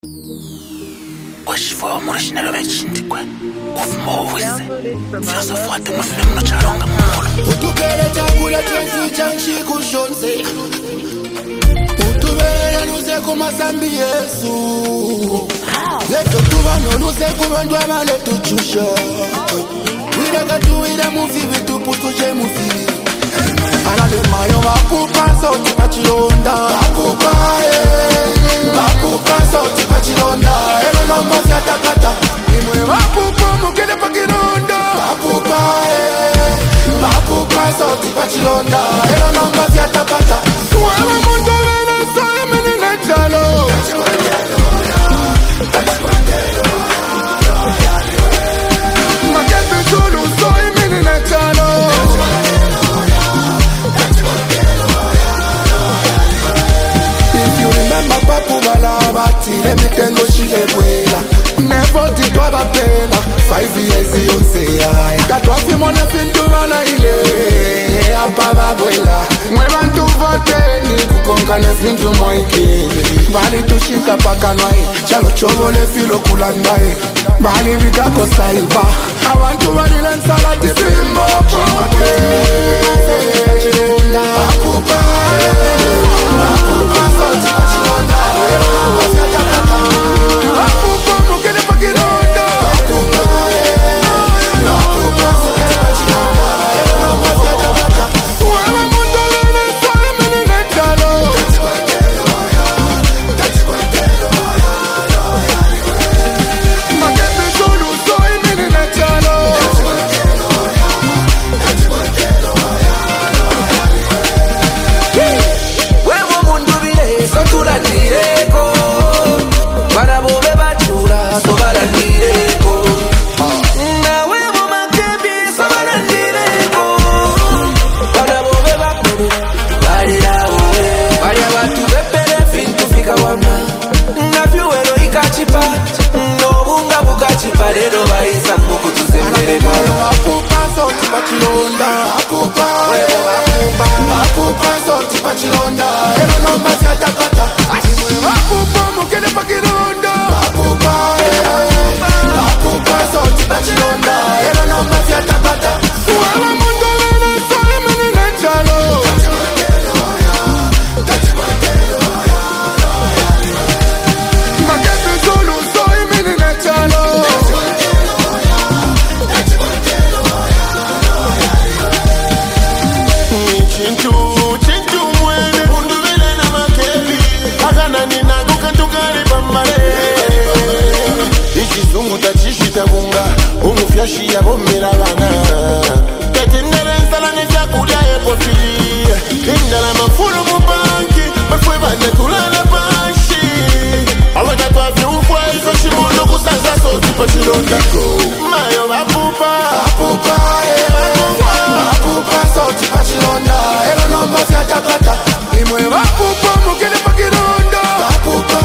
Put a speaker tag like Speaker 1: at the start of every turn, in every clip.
Speaker 1: Kwashifa murashinalo bechindikwe kufumo wese filosofuate mufilmu no charonga mulu utubere chakula chensi chanshi kushonse utubere nuze kumasambi Yesu leto tubano nuze kubandwa maleto chusha wireka tuwira mufi vitu pusuje mufi alale mayo bakupa sauti pachilonda bakupa sauti pachilonda elo nomba siatakata imwe bakupa mukele pakironda bakupa sauti pachilonda elo nomba siatakata suwa mundo vena soye meni nachalo makepe solo soye meni nachalo Papu balabati, let me tell you she ebuela. Never did what I tell her. 5 years you say I got what you wanna feel to run a ile. Apaba abuela, mweban tu vote ni kukonga ne fintu moike. Bali tu shika paka noi, chalo chovo le filo kulandai. Bali vida kosa ilba. I want to run in and salati fimo pote. Akupa, akupa salti.
Speaker 2: Umufyashia bomera bana Tetendere nsala nefyakulya ekofiri Indala mafulu mu banki Bafwe bane tulana panshi Awata twafyufwa izo shimundo kusanza soti pachilonda Mayo bapupa Bapupa soti pachilonda Elo nomba fyatakata Imwe bapupa mukele pakironda Bapupa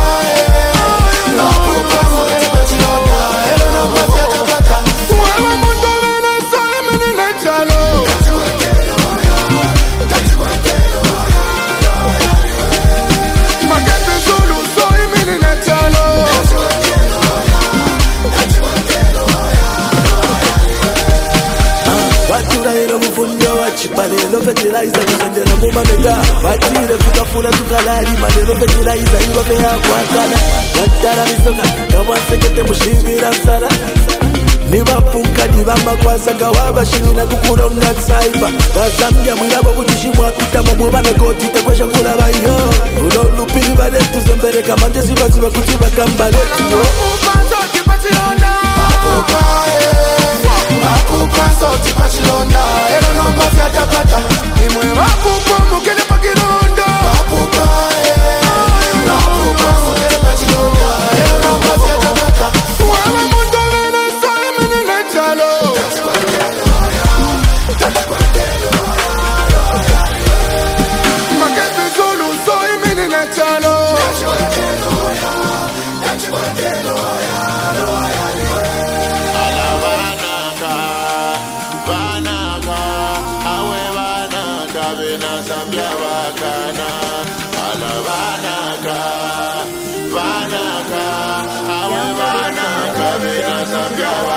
Speaker 2: soti pachilonda Elo nomba fyatakata Maneno fertilizer kusendela mumamega Batire tukafuna tukalari Maneno fertilizer iwape ya kwakana Natara misoka Kawasekete mushimira msara Nibapunka nibamba kwasanga wabashirina kukura unatsaiba Bazambia mwilabo kutishimwa pita mamubana koti Tekwesha kula bayo Ulolupili baletu zembere kamande ziba kutiba kambaletu Upanzo kipachilona Akupa sauti pachilonda Elo nomba fyatakata Imwe akupa mukele pakironda Akupa mukele pachilonda Elo nomba fyatakata Wala mundo vena soye mene nachalo Makete zulu soye mene nachalo Zambia wakana, ala vanaka.
Speaker 1: Zambia